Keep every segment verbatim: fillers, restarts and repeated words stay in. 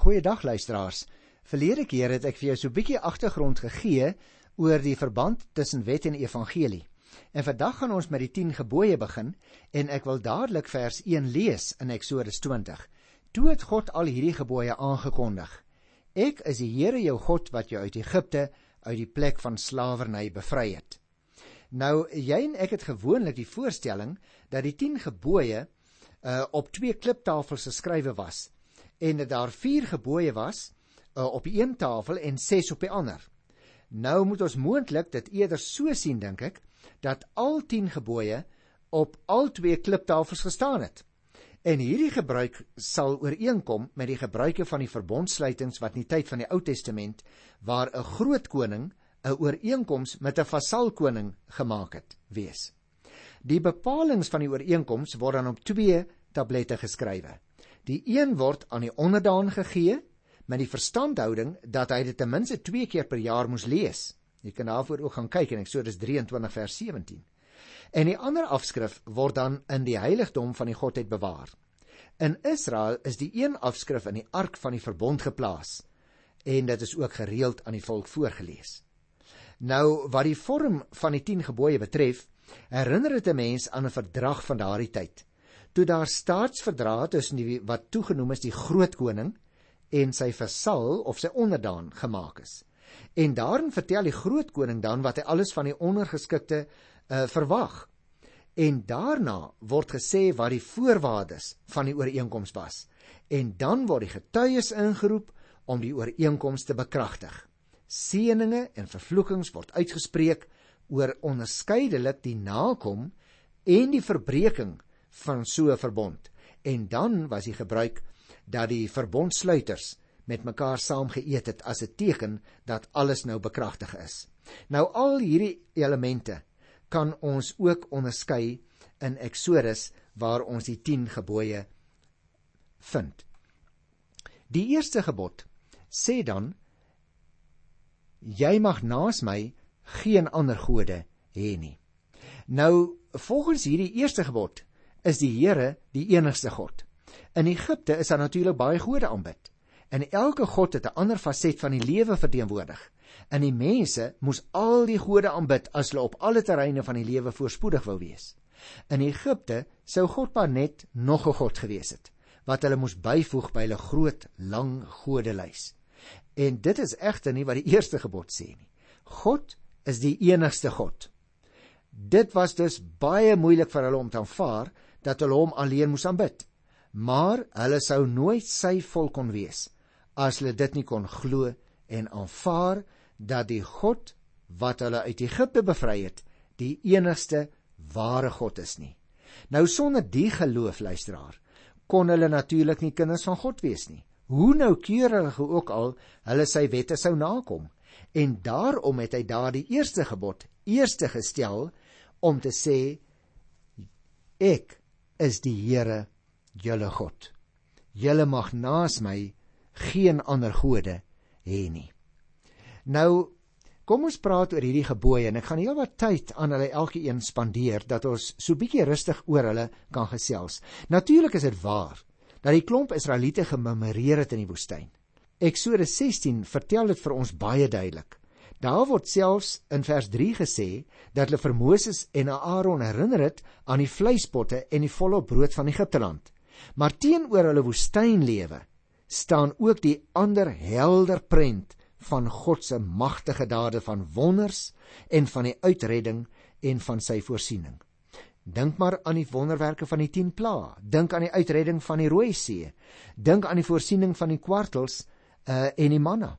Goeiedag luisteraars. Verlede keer het ek vir jou so 'n bietjie agtergrond gegee oor die verband tussen wet en evangelie. En vandag gaan ons met die tien gebooie begin en ek wil dadelik vers een lees in Eksodus twintig. Toe het God al hierdie gebooie aangekondig. Ek is die Here jou God wat jou uit Egipte, uit die plek van slawerny bevry het. Nou, jy en ek het gewoonlik die voorstelling dat die tien gebooie uh, op twee kliptafels geskrywe was en dat daar vier gebooie was uh, op die een tafel en ses op die ander. Nou moet ons moontlik dit eerder so sien, dink ek, dat al tien gebooie op al twee kliptafels gestaan het. En hierdie gebruik sal ooreenkom met die gebruike van die verbondsluitings wat in die tyd van die Ou Testament, waar 'n groot koning 'n ooreenkoms met 'n vasalkoning gemaak het, wees. Die bepalings van die ooreenkoms word dan op twee tablette geskrywe. Die een word aan die onderdaan gegee, met die verstandhouding dat hy dit ten minste twee keer per jaar moes lees. Jy kan daarvoor ook gaan kyk in Eksodus drieëntwintig vers sewentien. En die ander afskrif word dan in die heiligdom van die Godheid bewaar. In Israel is die een afskrif in die ark van die verbond geplaas, en dit is ook gereeld aan die volk voorgelees. Nou, wat die vorm van die tien gebooie betref, herinner dit 'n mens aan 'n verdrag van daardie tyd, toe daar staatsverdrae tussen die wat toegenoem is die grootkoning en sy vasal of sy onderdaan gemaak is. En daarin vertel die grootkoning dan wat hy alles van die ondergeskikte uh, verwag. En daarna word gesê wat die voorwaardes van die ooreenkoms was. En dan word die getuies ingeroep om die ooreenkoms te bekragtig. Seëninge en vervloekings word uitgespreek oor onderskeidelik die nakom en die verbreeking van so 'n verbond. En dan was die gebruik dat die verbondsluiters met mekaar saam geëet het as 'n teken dat alles nou bekragtig is. Nou al hierdie elemente kan ons ook onderskei in Eksodus waar ons die tien gebooie vind. Die eerste gebod sê dan, jy mag naas my geen ander gode hê nie. Nou, volgens hierdie eerste gebod is die Here die enigste God. In Egipte is daar natuurlik baie gode aanbid, en elke god het 'n ander faset van die lewe verteenwoordig. En die mense moes al die gode aanbid as hulle op alle terreine van die lewe voorspoedig wou wees. In Egipte sou God maar net nog 'n god gewees het, wat hulle moes byvoeg by hulle groot, lang godelys. En dit is egter nie wat die eerste gebod sê nie. God is die enigste God. Dit was dus baie moeilik vir hulle om te aanvaar dat hulle hom alleen moes aanbid. Maar hulle sou nooit sy volk kon wees as hulle dit nie kon glo en aanvaar dat die God wat hulle uit Egipte bevry het, die enigste ware God is nie. Nou sonder die geloof, luisteraar, kon hulle natuurlik nie kinders van God wees nie. Hoe noukeurig ook al hulle sy wette sou nakom. En daarom het hy daar die eerste gebod eerste gestel om te sê, ek is die Here julle God. Julle mag naas my geen ander gode hê nie. Nou, kom ons praat oor hierdie gebooie, en ek gaan heel wat tyd aan hulle elke een spandeer, dat ons so bietjie rustig oor hulle kan gesels. Natuurlik is dit waar, dat die klomp Israeliete gememoreer het in die woestyn. Eksodus sestien vertel dit vir ons baie duidelik. Daar word selfs in vers drie gesê, dat hulle vir Moses en Aaron herinner het aan die vleispotte en die volop brood van Egipteland. Maar teenoor hulle woestynlewe staan ook die ander helder prent van God se magtige dade van wonders en van die uitredding en van sy voorsiening. Dink maar aan die wonderwerke van die tien plaae, dink aan die uitredding van die Rooi See, dink aan die voorsiening van die kwartels uh, en die manna.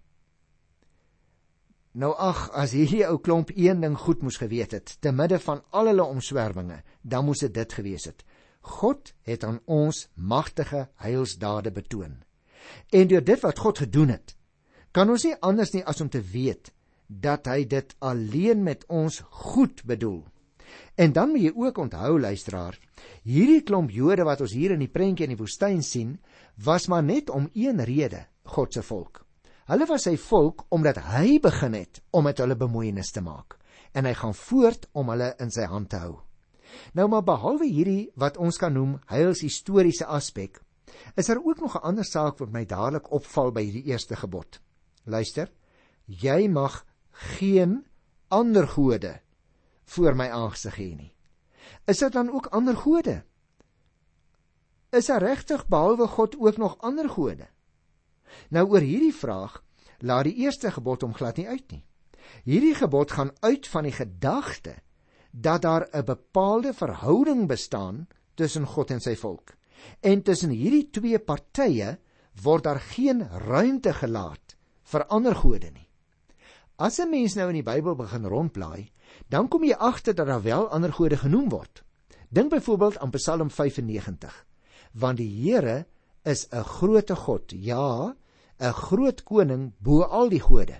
Nou ag, as hierdie ou klomp een ding goed moes geweet het, te midde van al hulle omswerwinge, dan moes dit dit gewees het. God het aan ons magtige heilsdade betoon. En deur dit wat God gedoen het, kan ons nie anders nie as om te weet, dat hy dit alleen met ons goed bedoel. En dan moet jy ook onthou, luisteraar, hierdie klomp Jode wat ons hier in die prentjie in die woestyn sien, was maar net om een rede, God se volk. Hulle was sy volk omdat hy begin het om met hulle bemoeienis te maak, en hy gaan voort om hulle in sy hand te hou. Nou maar behalwe hierdie wat ons kan noem heilshistoriese aspek, Is daar ook nog 'n ander saak wat my dadelik opval by die eerste gebod? Luister, jy mag geen ander gode voor my aangesig hê nie. Is dit dan ook ander gode? Is daar regtig behalwe God ook nog ander gode? Nou oor hierdie vraag laat die eerste gebod hom glad nie uit nie. Hierdie gebod gaan uit van die gedagte dat daar 'n bepaalde verhouding bestaan tussen God en sy volk. En tussen hierdie twee partye word daar geen ruimte gelaat vir ander gode nie. As 'n mens nou in die Bybel begin rondblaai, dan kom jy agter dat daar wel ander gode genoem word. Dink byvoorbeeld aan Psalm vyfennegentig. Want die Here is 'n groote God, ja, 'n groot koning bo al die gode.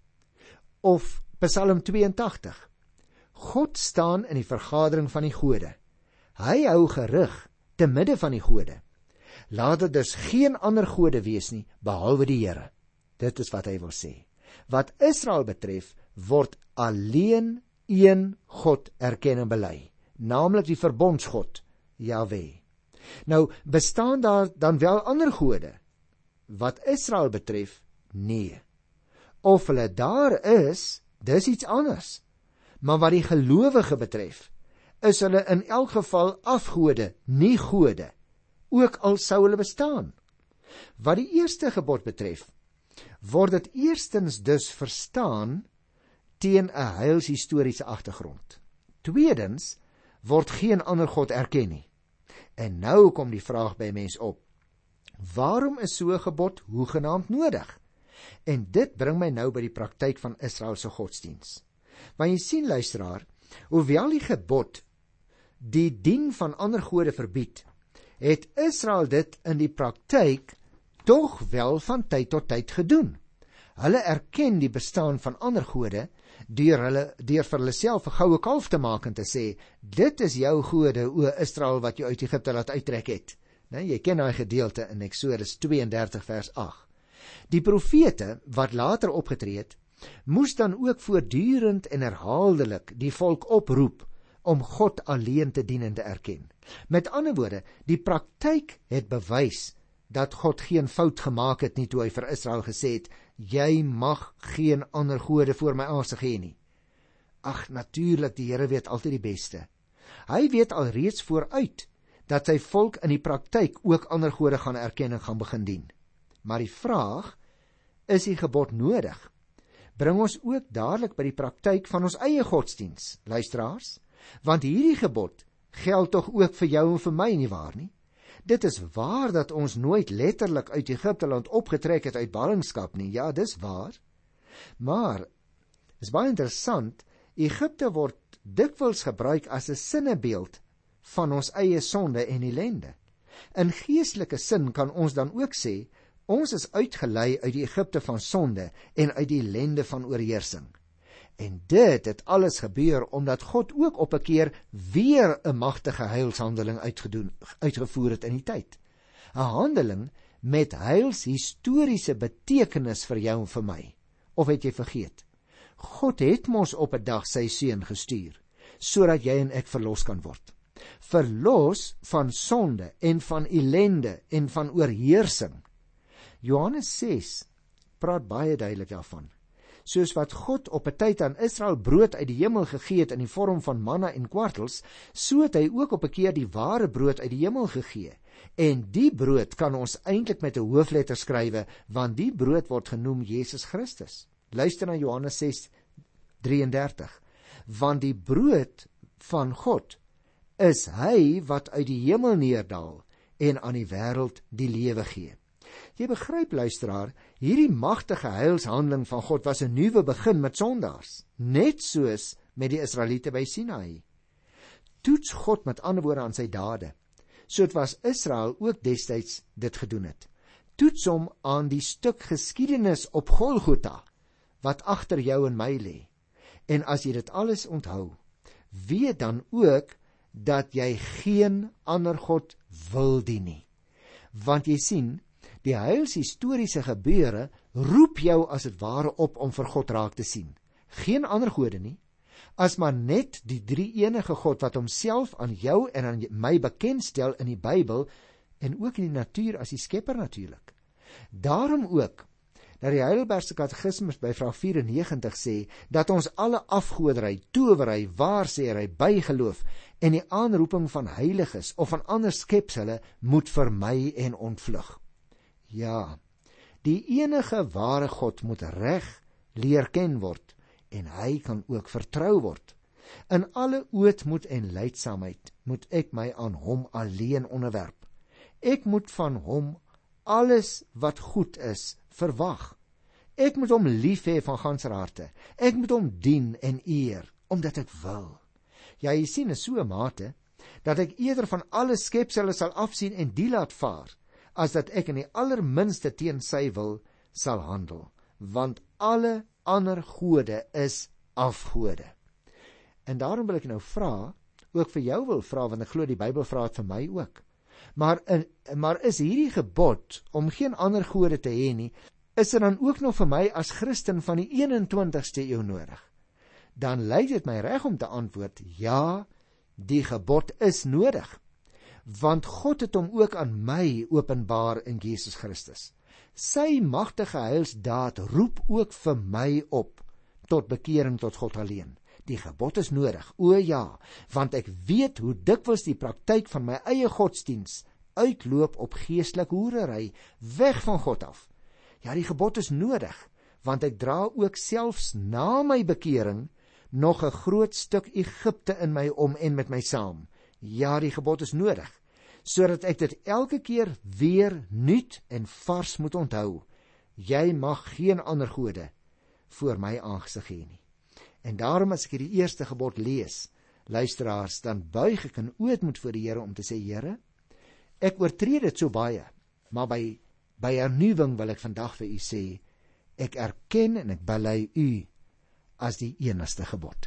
Of Psalm twee en tagtig. God staan in die vergadering van die gode. Hy hou gerig te midde van die gode. Laat dit dus geen ander gode wees nie, behalwe die Here. Dit is wat hy wil sê. Wat Israel betref, word alleen een God erken en bely, naamlik die verbondsgod, Jahwe. Nou, bestaan daar dan wel ander gode? Wat Israel betref, nee. Of hulle daar is, dis iets anders. Maar wat die gelowige betref, is hulle in elk geval afgode, nie gode, ook al sou hulle bestaan. Wat die eerste gebod betref, word dit eerstens dus verstaan teen 'n heilshistoriese agtergrond. Tweedens word geen ander God erken nie. En nou kom die vraag by mens op, waarom is so 'n gebod hoegenaamd nodig? En dit bring my nou by die praktyk van Israel se godsdiens. Want jy sien, luisteraar, hoewel die gebod die dien van ander gode verbied, het Israel dit in die praktyk tog wel van tyd tot tyd gedoen. Hulle erken die bestaan van ander gode deur hulle deur vir hulle self 'n goue kalf te maak en te sê, dit is jou gode, o Israel, wat jy uit Egipte laat uittrek het. Nee, jy ken daai gedeelte in Eksodus twee en dertig vers agt. Die profete wat later opgetree het, moes dan ook voortdurend en herhaaldelik die volk oproep om God alleen te dien en te erken. Met ander woorde, die praktyk het bewys dat God geen fout gemaak het nie toe hy vir Israel gesê het, jy mag geen ander gode voor my aangesig hê nie. Ag, natuurlik, die Here weet altyd die beste. Hy weet alreeds vooruit dat sy volk in die praktyk ook ander gode gaan erken en gaan begin dien. Maar die vraag, is die gebod nodig? Bring ons ook dadelik by die praktyk van ons eie godsdiens, luisteraars, want hierdie gebod geld tog ook vir jou en vir my, nie waar nie? Dit is waar dat ons nooit letterlik uit Egipte land opgetrek het uit ballingskap nie, ja, dis waar. Maar, is baie interessant, Egipte word dikwels gebruik as 'n sinnebeeld van ons eie sonde en ellende. In geestelike sin kan ons dan ook sê, ons is uitgelei uit die Egipte van sonde en uit die ellende van oorheersing. En dit het alles gebeur omdat God ook op 'n keer weer 'n magtige heilshandeling uitgedoen, uitgevoer het in die tyd. 'n Handeling met heilshistoriese betekenis vir jou en vir my. Of het jy vergeet? God het mos op 'n dag sy seun gestuur, sodat jy en ek verlos kan word. Verlos van sonde en van ellende en van oorheersing. Johannes ses praat baie duidelik daarvan. Soos wat God op 'n tyd aan Israel brood uit die hemel gegee het in die vorm van manna en kwartels, so het hy ook op 'n keer die ware brood uit die hemel gegee. En die brood kan ons eintlik met 'n hoofletter skrywe, want die brood word genoem Jesus Christus. Luister na Johannes ses drie en dertig. Want die brood van God is hy wat uit die hemel neerdal en aan die wêreld die lewe gee. Jy begryp, luisteraar, hierdie magtige heilshandeling van God was 'n nuwe begin met sondaars, net soos met die Israeliete by Sinaï. Toets God met ander woorde aan sy dade, soos was Israel ook destyds dit gedoen het. Toets hom aan die stuk geskiedenis op Golgotha, wat agter jou en my lê. En as jy dit alles onthou, weet dan ook dat jy geen ander God wil dien nie. Want jy sien, die heilshistoriese gebeure roep jou as het ware op om vir God raak te sien. Geen ander gode nie, as maar net die drie enige God wat homself aan jou en aan my bekendstel in die Bybel en ook in die natuur as die skepper natuurlik. Daarom ook, dat die Heidelbergse Katekismus by vraag vyf-en-negentig sê, dat ons alle afgoderry, towery, waarsêery, bygeloof en die aanroeping van heiliges of van ander skepsele moet vermy en ontvlug. Ja, die enige ware God moet reg leer ken word, en hy kan ook vertrou word. In alle ootmoed en lydsaamheid moet ek my aan hom alleen onderwerp. Ek moet van hom alles wat goed is verwag. Ek moet hom lief hê van ganser harte. Ek moet hom dien en eer, omdat ek wil. Ja, jy sien, is so 'n mate, dat ek eerder van alle skepsele sal afsien en die laat vaar, as dat ek in die allerminste teen sy wil sal handel. Want alle ander gode is afgode. En daarom wil ek nou vra, ook vir jou wil vra, want ek glo die Bybel vra het vir my ook. Maar, maar is hierdie gebod om geen ander gode te hê nie, is er dan ook nog vir my as Christen van die eenentwintigste eeu nodig? Dan lyk dit my reg om te antwoord, ja, die gebod is nodig. Want God het hom ook aan my openbaar in Jesus Christus. Sy magtige heilsdaad roep ook vir my op tot bekering tot God alleen. Die gebod is nodig, o ja, want ek weet hoe dikwels die praktyk van my eie godsdiens uitloop op geestelike hoerery, weg van God af. Ja, die gebod is nodig, want ek dra ook selfs na my bekering nog 'n groot stuk Egipte in my om en met my saam. Ja, die gebod is nodig, sodat ek dit elke keer weer nuut en vars moet onthou. Jy mag geen ander gode voor my aangesig hê nie. En daarom as ek hierdie eerste gebod lees, luisteraars, dan buig ek in ootmoed voor die Here om te sê, Here, ek oortree dit so baie, maar by, by hernuwing wil ek vandag vir u sê, ek erken en ek bely u as die enigste gebod.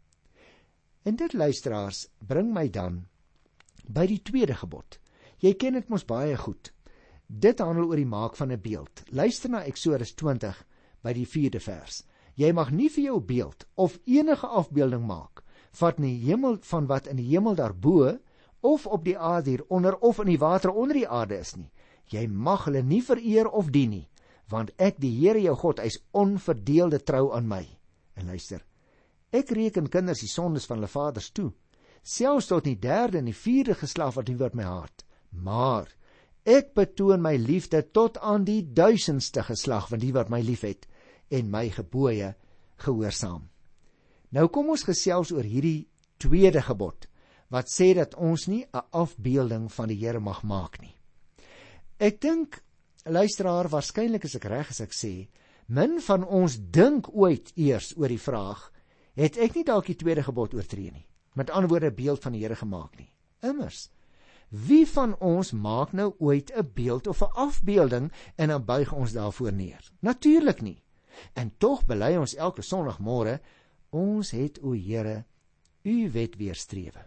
En dit, luisteraars, bring my dan by die tweede gebod. Jy ken dit mos baie goed. Dit handel oor die maak van 'n beeld. Luister na Eksodus twintig by die vierde vers. Jy mag nie vir jou beeld of enige afbeelding maak van die hemel, van wat in die hemel daarbo, of op die aarde hieronder, of in die water onder die aarde is nie. Jy mag hulle nie vereer of dien nie, want ek, die Here jou God, is onverdeelde trou aan my. En luister, ek reken kinders die sondes van hulle vaders toe, selfs tot die derde en die vierde geslag wat nie word my haat. Maar ek betoon my liefde tot aan die duisendste geslag van die wat my lief het en my gebooie gehoorsaam. Nou kom ons gesels oor hierdie tweede gebod, wat sê dat ons nie 'n afbeelding van die Here mag maak nie. Ek dink, luisteraar, waarskynlik is ek reg as ek sê, min van ons dink ooit eers oor die vraag, het ek nie dalk die tweede gebod oortree nie? Met ander woorde, 'n beeld van die Here gemaak nie. Immers, wie van ons maak nou ooit 'n beeld of 'n afbeelding en dan buig ons daarvoor neer? Natuurlik nie. En tog bely ons elke Sondagmôre, ons het, o Here, u wet weerstrewe.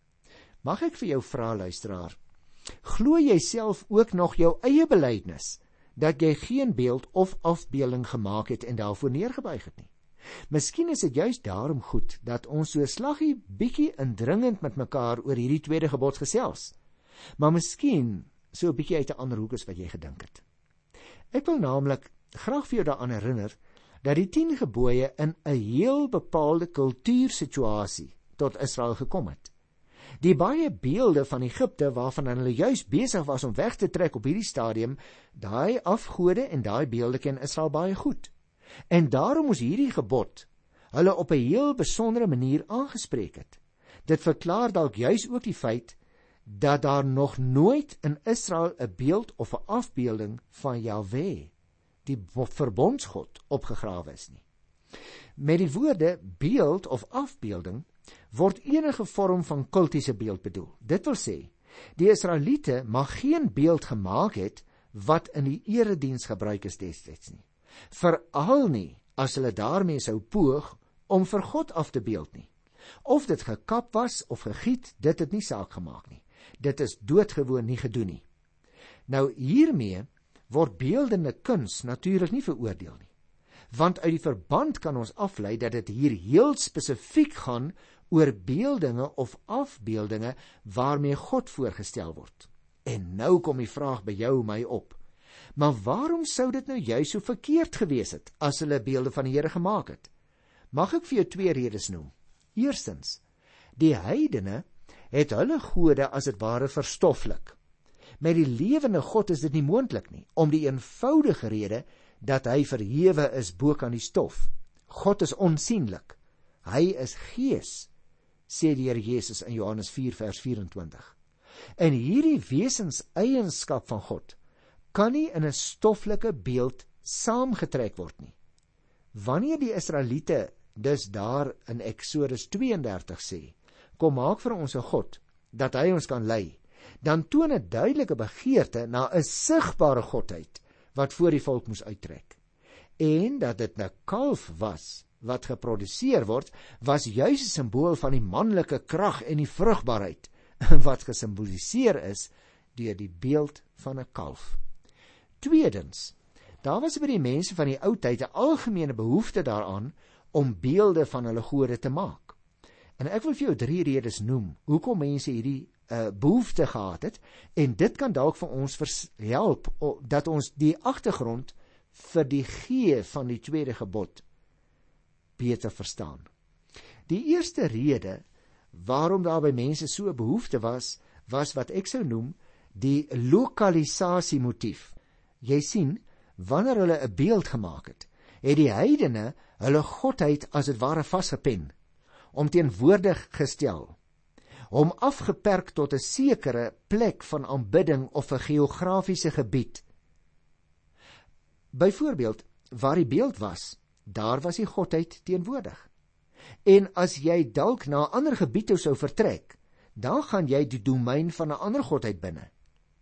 Mag ek vir jou vra, luisteraar, glo jy self ook nog jou eie belydenis, dat jy geen beeld of afbeelding gemaak het en daarvoor neergebuig het nie? Miskien is dit juist daarom goed, dat ons so slaggie bietjie indringend met mekaar oor hierdie tweede gebod gesels, maar miskien so 'n bietjie uit 'n ander hoek as wat jy gedink het. Ek wil naamlik graag vir jou daaraan herinner, dat die tien gebooie in 'n heel bepaalde kultuursituasie tot Israel gekom het. Die baie beelde van Egipte, waarvan hulle juis besig was om weg te trek op hierdie stadium, daai afgode en daai beelde ken Israel baie goed. En daarom moes hierdie gebod hulle op 'n heel besondere manier aangespreek het. Dit verklaar dalk juis ook die feit, dat daar nog nooit in Israel 'n beeld of 'n afbeelding van Jahwe, die verbondsgod, opgegrawe is nie. Met die woorde beeld of afbeelding word enige vorm van kultiese beeld bedoel. Dit wil sê, die Israeliete mag geen beeld gemaak het wat in die erediens gebruik is destyds nie. Veral nie as hulle daarmee sou poog om vir God af te beeld nie. Of dit gekap was of gegiet, dit het nie saak gemaak nie. Dit is doodgewoon nie gedoen nie. Nou hiermee word beeldende kuns natuurlik nie veroordeel nie. Want uit die verband kan ons aflei dat dit hier heel spesifiek gaan oor beeldinge of afbeeldinge waarmee God voorgestel word. En nou kom die vraag by jou my op. Maar waarom sou dit nou juist so verkeerd gewees het, as hulle beelde van die Here gemaak het? Mag ek vir jou twee redes noem? Eerstens, die heidene het hulle gode as het ware verstoflik. Met die lewende God is dit nie moontlik nie, om die eenvoudige rede dat hy verhewe is bo kan die stof. God is onsienlik. Hy is gees, sê die Here Jesus in Johannes vier vers vyf-en-twintig. En hierdie wesenseienskap van God kan nie in 'n stoffelike beeld saamgetrek word nie. Wanneer die Israeliete dus daar in Eksodus twee en dertig sê, kom maak vir ons 'n God, dat hy ons kan lei, dan toon 'n duidelike begeerte na 'n sigbare godheid, wat voor die volk moes uittrek. En dat dit 'n kalf was, wat geproduseer word, was juis 'n simbool van die manlike krag en die vrugbaarheid, wat gesimboliseer is deur die beeld van 'n kalf. Tweedens, daar was by die mense van die ou tyd 'n algemene behoefte daaraan om beelde van hulle gode te maak. En ek wil vir jou drie redes noem hoekom mense hierdie uh, behoefte gehad het, en dit kan dalk vir ons help dat ons die agtergrond vir die gee van die tweede gebod beter verstaan. Die eerste rede waarom daar by mense so 'n behoefte was, was wat ek sou noem die lokalisasiemotief. Jy sien, wanneer hulle 'n beeld gemaak het, het die heidene hulle godheid as het ware vasgepen, om teenwoordig gestel, om afgeperk tot 'n sekere plek van aanbidding of 'n geografiese gebied. Byvoorbeeld, waar die beeld was, daar was die godheid teenwoordig. En as jy dalk na 'n ander gebied toe sou vertrek, dan gaan jy die domein van 'n ander godheid binne.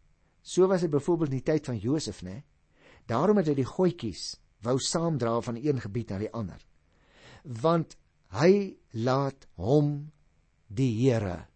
So was dit byvoorbeeld in die tyd van Josef, né? Daarom het hy die goetjies wou saamdra van een gebied na die ander. Want hy laat hom, die Here,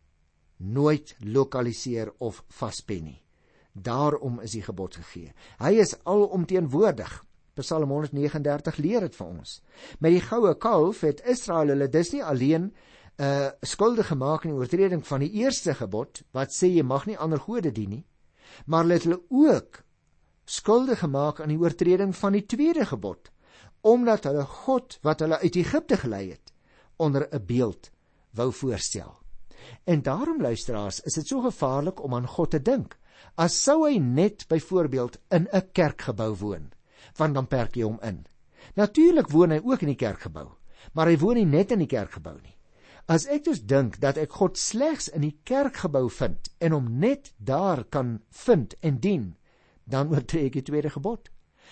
nooit lokaliseer of vaspen nie. Daarom is die gebod gegee. Hy is alomteenwoordig. Psalm honderdnegenendertig leer dit vir ons. Met die goue kalf het Israel hulle dus nie alleen uh, skuldig gemaak in die oortreding van die eerste gebod, wat sê jy mag nie ander gode dien nie, maar hulle het hulle ook skuldig gemaak aan die oortreding van die tweede gebod, omdat hulle God, wat hulle uit Egipte gelei het, onder 'n beeld wou voorstel. En daarom, luisteraars, is dit so gevaarlik om aan God te dink, as sou hy net byvoorbeeld in 'n kerkgebou woon, want dan perk jy hom in. Natuurlik woon hy ook in die kerkgebou, maar hy woon nie net in die kerkgebou nie. As ek dus dink dat ek God slegs in die kerkgebou vind, en hom net daar kan vind en dien, dan oortree ek die tweede gebod.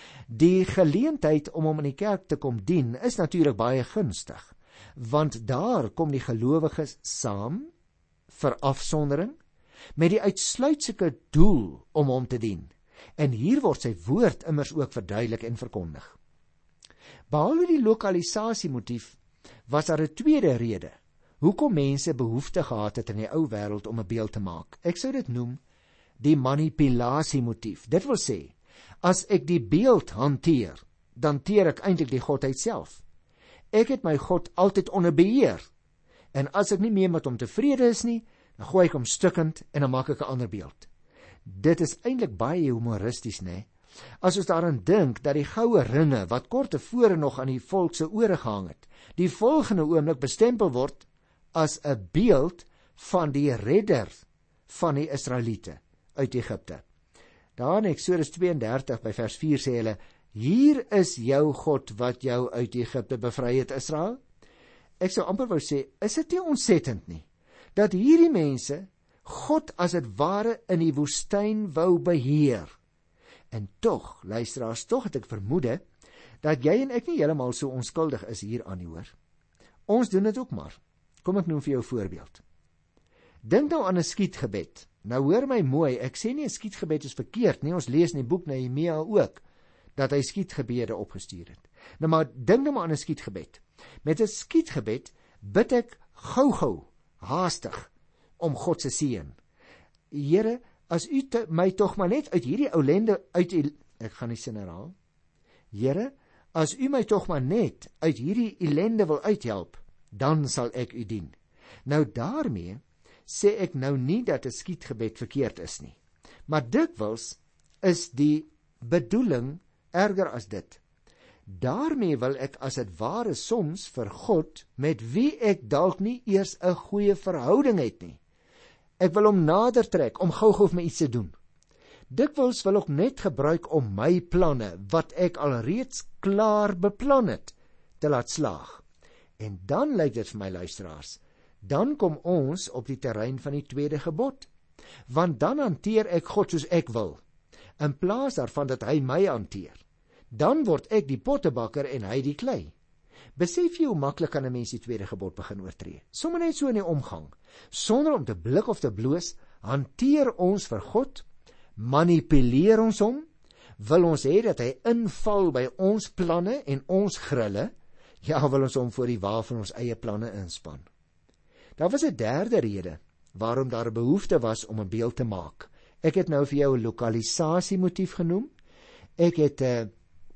Die geleentheid om hom in die kerk te kom dien, is natuurlik baie gunstig, want daar kom die gelowiges saam, vir afsondering, met die uitsluitlike doel om hom te dien. En hier word sy woord immers ook verduidelik en verkondig. Behalwe die lokalisasiemotief, was daar 'n tweede rede, hoekom mense behoefte gehad het in die ou wêreld om 'n beeld te maak. Ek sou dit noem die manipulasiemotief. Dit wil sê, as ek die beeld hanteer, dan hanteer ek eintlik die godheid self. Ek het my God altyd onder beheer, en as ek nie meer met hom tevrede is nie, dan gooi ek hom stukkend en dan maak ek 'n ander beeld. Dit is eintlik baie humoristies, né? As ons daaraan dink dat die goue ringe, wat kort tevore nog aan die volk se ore gehang het, die volgende oomblik bestempel word as 'n beeld van die redder van die Israeliete uit Egipte. Daar in Eksodus twee en dertig by vers vier sê hulle, hier is jou God wat jou uit Egipte bevry het, Israel. Ek sou amper wou sê, is dit nie ontsettend nie, dat hierdie mense God as het ware in die woestyn wou beheer. En tog, luisteraars, tog het ek vermoede, dat jy en ek nie heeltemal so onskuldig is hieraan nie, hoor. Ons doen dit ook maar. Kom ek noem vir jou 'n voorbeeld. Dink nou aan 'n skietgebed. Nou hoor my mooi, ek sê nie 'n skietgebed is verkeerd nie, ons lees in die boek Nehemia ook, dat hy skietgebede opgestuur het. Nou maar, dink nou maar aan 'n skietgebed. Met 'n skietgebed bid ek gou-gou, haastig, om God se seën. Here, as u te, my tog maar net uit hierdie oulende, uit die, ek gaan die sin herhaal, Here, as u my tog maar net uit hierdie ellende wil uithelp, dan sal ek u dien. Nou daarmee sê ek nou nie dat 'n skietgebed verkeerd is nie, Maar dikwels is die bedoeling erger as dit. Daarmee wil ek as het ware soms vir God, met wie ek dalk nie eers 'n goeie verhouding het nie. Ek wil hom nader trek, om gou-gou vir my iets te doen. Dikwels wil ek net gebruik om my planne, wat ek alreeds klaar beplan het, te laat slaag. En dan lyk dit vir my luisteraars, dan kom ons op die terrein van die tweede gebod. Want dan hanteer ek God soos ek wil, in plaas daarvan dat hy my hanteer. Dan word ek die pottebakker en hy die klei. Besef jy hoe maklik kan 'n mens die tweede gebod begin oortree? Sommige net so in die omgang. Sonder om te blik of te bloos, hanteer ons vir God, manipuleer ons hom, wil ons hê dat hy inval by ons planne en ons grille, ja, wil ons hom voor die wa van ons eie planne inspan. Daar was 'n derde rede waarom daar 'n behoefte was om 'n beeld te maak. Ek het nou vir jou 'n lokalisasiemotief genoem, ek het 'n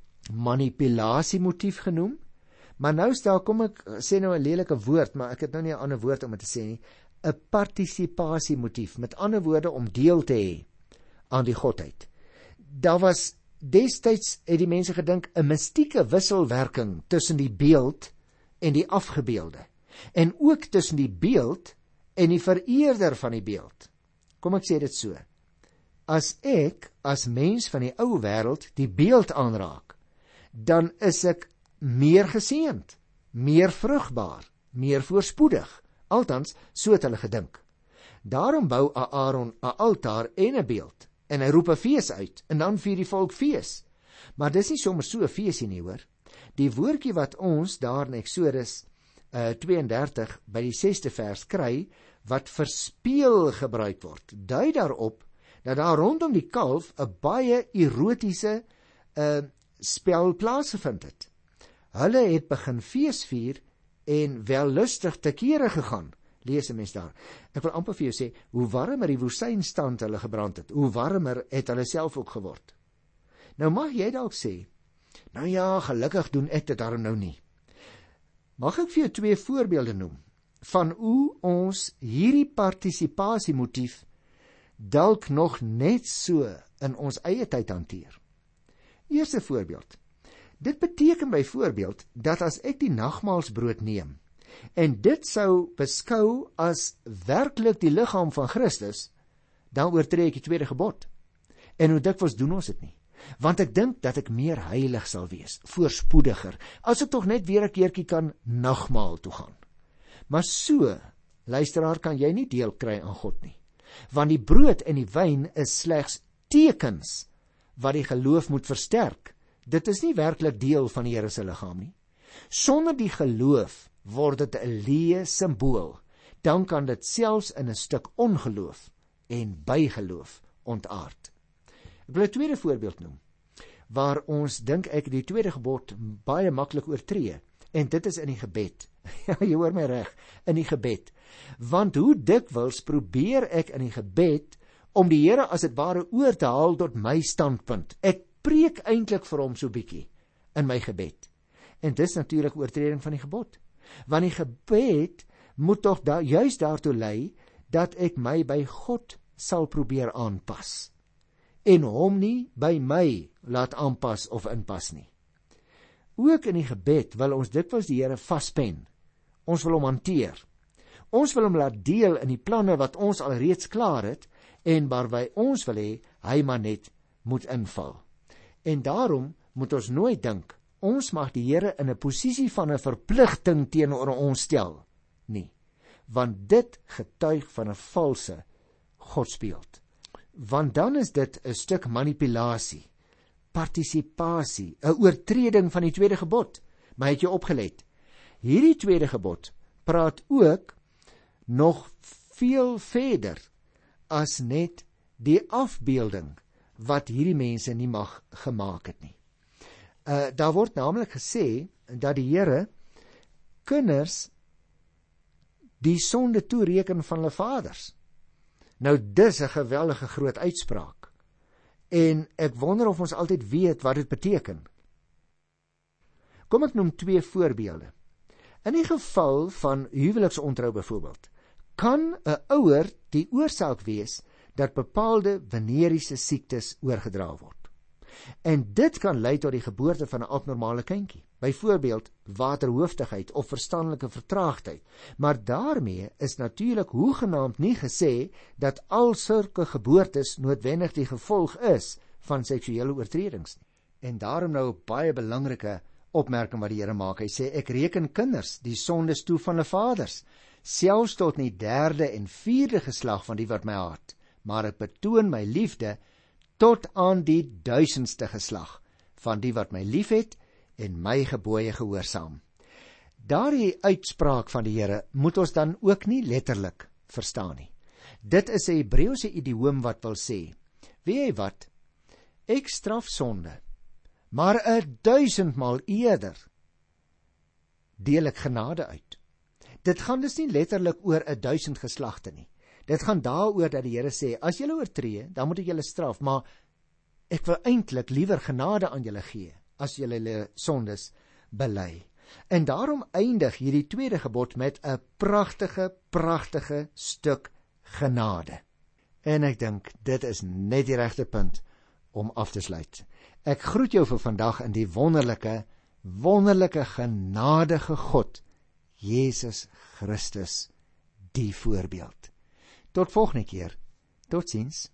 manipulasiemotief genoem, maar nou stel, kom ek sê nou 'n lelike woord, maar ek het nou nie 'n ander woord om dit te sê nie, 'n partisipasiemotief, met ander woorde om deel te hê aan die godheid. Daar was destyds, het die mense gedink, 'n mystieke wisselwerking tussen die beeld en die afgebeelde, en ook tussen die beeld en die vereerder van die beeld. Kom ek sê dit so, as ek as mens van die ou wêreld die beeld aanraak, dan is ek meer geseënd, meer vrugbaar, meer voorspoedig. Althans, so het hulle gedink. Daarom bou Aaron 'n altaar en 'n beeld, en hy roep 'n fees uit, en dan vier die volk fees. Maar dis nie sommer so 'n feesie nie, hoor. Die woordjie wat ons daar in Eksodus uh, twee en dertig by die sesde vers kry, wat verspeel gebruik word, dui daarop dat daar rondom die kalf 'n baie erotiese uh, spel plaasgevind het. Hulle het begin feesvier en wellustig te kere gegaan. Lees 'n mens daar. Ek wil amper vir jou sê, hoe warmer die woestynstand hulle gebrand het, hoe warmer het hulle self ook geword. Nou mag jy dalk sê, nou ja, gelukkig doen ek dit daarom nou nie. Mag ek vir jou twee voorbeelde noem van hoe ons hierdie partisipasiemotief dalk nog net so in ons eie tyd hanteer. Eerste voorbeeld. Dit beteken byvoorbeeld dat as ek die nagmaalsbrood neem en dit sou beskou as werklik die liggaam van Christus, dan oortree ek die tweede gebod. En hoe dikwels doen ons dit nie? Want ek dink dat ek meer heilig sal wees, voorspoediger, as ek tog net weer 'n keertjie kan nagmaal toe gaan. Maar so, luisteraar, kan jy nie deel kry aan God nie. Want die brood en die wyn is slegs tekens wat die geloof moet versterk. Dit is nie werklik deel van die Here se liggaam nie. Sonder die geloof word dit 'n leë simbool. Dan kan dit selfs in 'n stuk ongeloof en bygeloof ontaard. Ek wil 'n tweede voorbeeld noem, waar ons dink ek die tweede gebod baie maklik oortree, en dit is in die gebed. Ja, jy hoor my reg, in die gebed. Want hoe dikwels probeer ek in die gebed om die Here as dit ware oor te haal tot my standpunt. Ek preek eintlik vir hom so bietjie in my gebed. En dis natuurlik oortreding van die gebod. Want die gebed moet tog da, juist daartoe lei dat ek my by God sal probeer aanpas en hom nie by my laat aanpas of inpas nie. Ook in die gebed wil ons dikwels die Here vaspen. Ons wil hom hanteer. Ons wil hom laat deel in die planne wat ons al reeds klaar het en waarby ons wil hê hy maar net moet inval. En daarom moet ons nooit dink ons mag die Here in 'n posisie van 'n verpligting teenoor ons stel nie, want dit getuig van 'n valse godsbeeld. Want dan is dit 'n stuk manipulasie, partisipasie, 'n oortreding van die tweede gebod. Maar het jy opgelet? Hierdie tweede gebod praat ook nog veel verder as net die afbeelding wat hierdie mense nie mag gemaak het nie. Uh, daar word naamlik gesê dat die Here kinders die sonde toereken van hulle vaders. Nou dis 'n geweldige groot uitspraak. En ek wonder of ons altyd weet wat dit beteken. Kom ek noem twee voorbeelde. In die geval van huweliksontrou byvoorbeeld, kan 'n ouer die oorsaak wees dat bepaalde veneriese siektes oorgedra word. En dit kan lei tot die geboorte van 'n abnormale kindjie, byvoorbeeld waterhoofdigheid of verstandelike vertraagdheid. Maar daarmee is natuurlik hoegenaamd nie gesê dat al sulke geboortes noodwendig die gevolg is van seksuele oortredings nie. En daarom nou 'n baie belangrike opmerking wat die Here maak. Hy sê, ek reken kinders die sondes toe van hulle vaders, selfs tot in die derde en vierde geslag van die wat my haat, maar ek betoon my liefde tot aan die duisendste geslag van die wat my liefhet en my gebooie gehoorsaam. Daardie uitspraak van die Here moet ons dan ook nie letterlik verstaan nie. Dit is 'n Hebreëse idioom wat wil sê, weet jy wat, ek straf sonde, maar 'n duisendmaal eerder deel ek genade uit. Dit gaan dus nie letterlik oor 'n duisend geslagte nie. Dit gaan daaroor dat die Here sê, as julle oortree, dan moet ek julle straf, maar ek wil eintlik liewer genade aan julle gee, as julle julle sondes bely. En daarom eindig hierdie tweede gebod met 'n pragtige, pragtige stuk genade. En ek dink, dit is net die regte punt om af te sluit. Ek groet jou vir vandag in die wonderlike, wonderlike genadige God, Jesus Christus, die voorbeeld. Tot volgende keer. Totsiens.